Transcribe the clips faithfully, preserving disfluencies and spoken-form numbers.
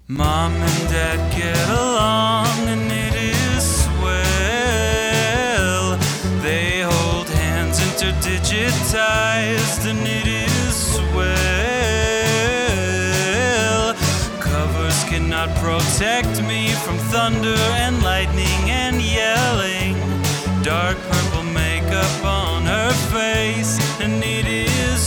Mom and Dad get along and it is swell. They hold hands interdigitized and it is swell. Covers cannot protect me from thunder and lightning and yelling. Dark purple makeup on her face and it is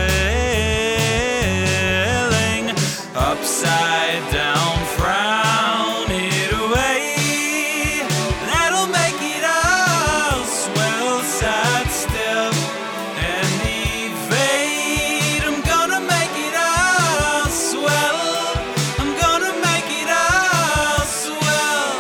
swelling. Upside down frown it away. That'll make it all swell. Side step and evade. I'm gonna make it all swell. I'm gonna make it all swell.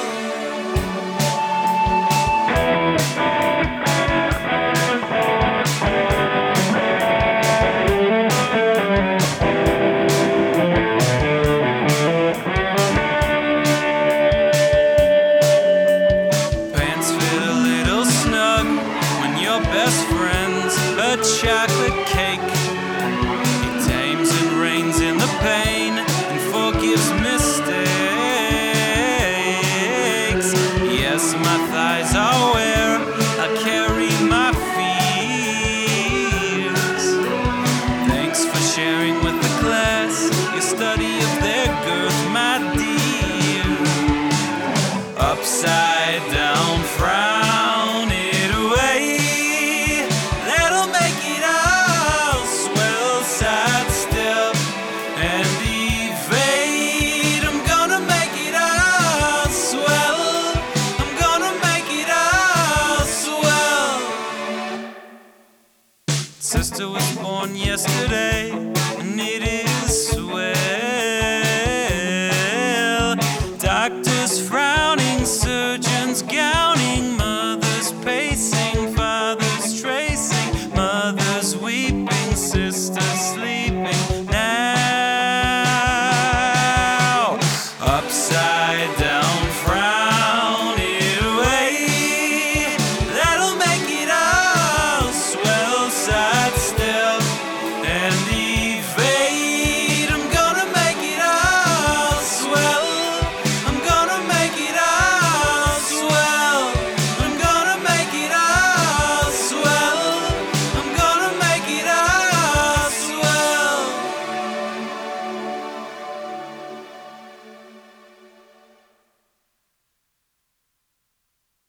Pants fit a little snug when your best friend's a chocolate cake. He tames and reins in the pain and forgives mistakes. Yes, my thighs are where I carry my fears. Thanks for sharing with the class your study of their girth, my dear. Upside down frown it away. That'll make it all swell. Side step and evade. I'm gonna make it all swell. I'm gonna make it all swell. Sister was born yesterday and it is swell. Doctors frowning, surgeons gowning, mothers pacing, fathers tracing, mothers weeping, sisters sleeping.